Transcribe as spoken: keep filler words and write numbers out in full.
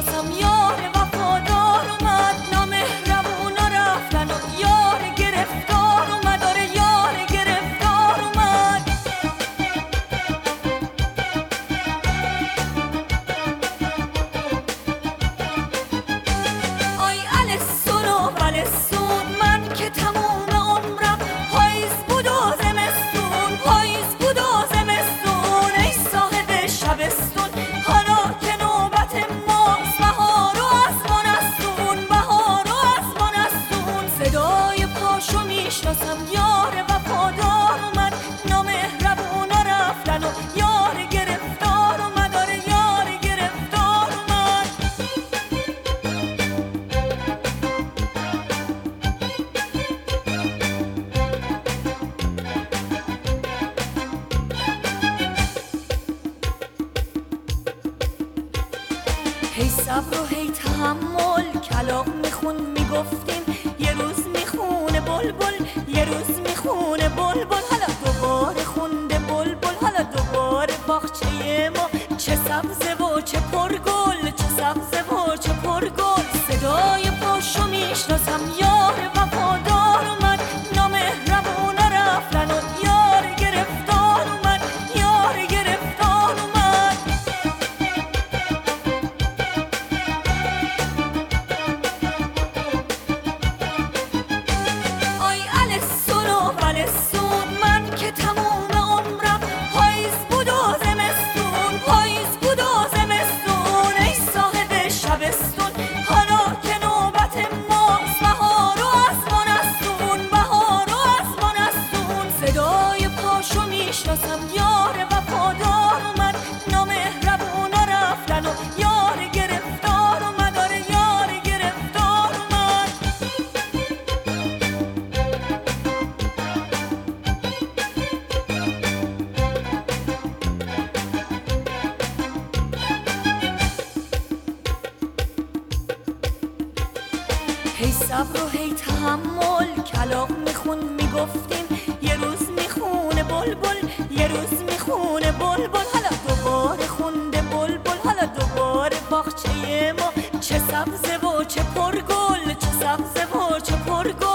میشناسم یار وفادار اومد، نامهربونا رفتن و یار گرفتار اومد. آره یار گرفتار اومد. آی الستون و ولستون، من که تموم عمرم پاییز بود و زمستون، پاییز بود و زمستون. ای صاحب شبستون حالا که نوبت ماست، بهار و آسمان استون، بهار و آسمان استون. صدای پاشو میشناسم یار وفادار اومد، نامهربونا رفتن و یار گرفتار اومد. آره یار گرفتار اومد. هی صبر و هی تحمل، کلاغ میخون میگفتیم یه روز میخونه بلبل، یه روز میخونه بلبل. حالا دوباره خونده بلبل، حالا دوباره باغچه ما چه سبزه و چه پرگل، چه سبزه و چه پرگل. صدای پاشو میشناسم یار وفادار اومد، نامهربونا رفتن و یار گرفتار اومد، یار گرفتار اومد. آی الستون و ولستون، من که تموم عمرم پاییز بود و زمستون، پاییز بود و زمستون. ای صاحب شبستون حالا که نوبت ماست، بهار و آسمان استون، بهار و آسمان استون. صدای پاشو میشناسم یار وفادار اومد، نامهربونا رفتن و یار گرفتار اومد. آره یار گرفتار اومد. هی صبر و هی تحمل، کلاغ میخون میگفتیم یه روز میخونه بلبل، یه روز میخونه بلبل. حالا دوباره خونده بلبل، حالا دوباره باغچه ما چه سبزه و چه پرگل، چه سبزه و چه پرگل.